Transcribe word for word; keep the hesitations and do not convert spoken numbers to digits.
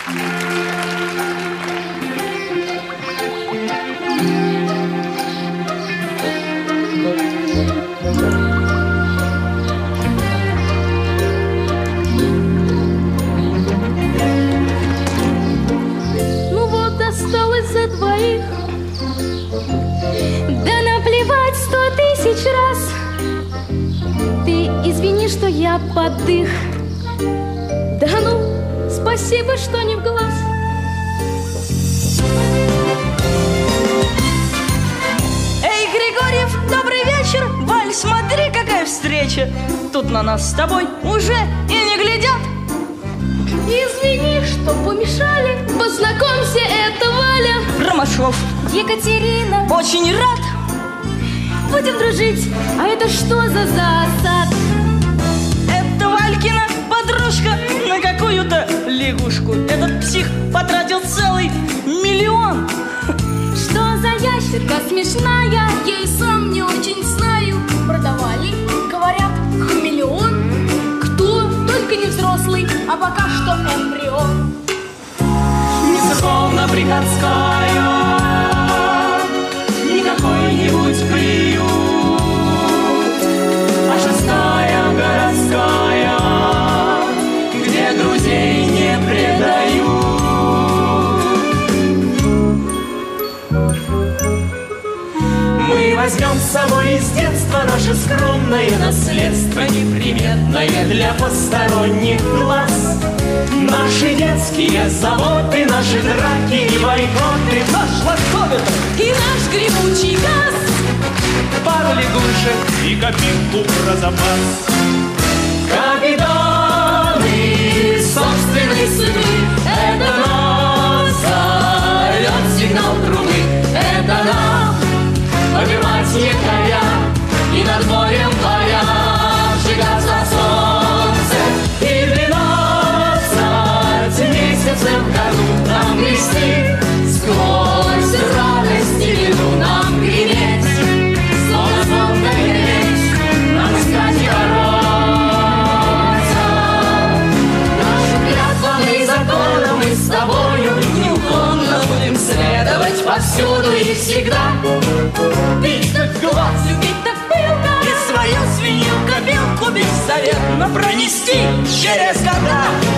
Ну вот осталось за двоих, да наплевать сто тысяч раз. Ты извини, что я подых. Да ну, спасибо, что не в глаз. Эй, Григорьев, добрый вечер. Валь, смотри, какая встреча. Тут на нас с тобой уже и не глядят. Извини, что помешали. Познакомься, это Валя Ромашов. Екатерина. Очень рад. Будем дружить. А это что за засад? Это Валькина подружка на какую-то лягушку. Этот псих потратил целый миллион. Что за ящерка смешная? Я и сам не очень знаю. Продавали, говорят, хамелеон. Кто? Только не взрослый, а пока что эмбрион. Не церковно-приходская, не какой-нибудь приют, а шестая городская, где друзей не предают. Мы возьмем с собой из детства наше скромное наследство, неприметное для посторонних глаз. Наши детские заботы, наши драки и бойкоты, наш лакометр и наш гремучий газ, пару лягушек и копилку про запас. Капитаны собственной судьбы, это нас зовет сигнал трубы, это нам побивать якоря и над морем паря сжигаться солнце и двенадцать месяцев в году нам грести сквозь радость и беду, нам греметь, снова снова греметь, нам искать и бороться. Нашим клятвам и законам мы с тобою неуклонно будем следовать повсюду и всегда. Бить как глаз, любить так пылко и свою свинью копилку беззаветно пронести через года.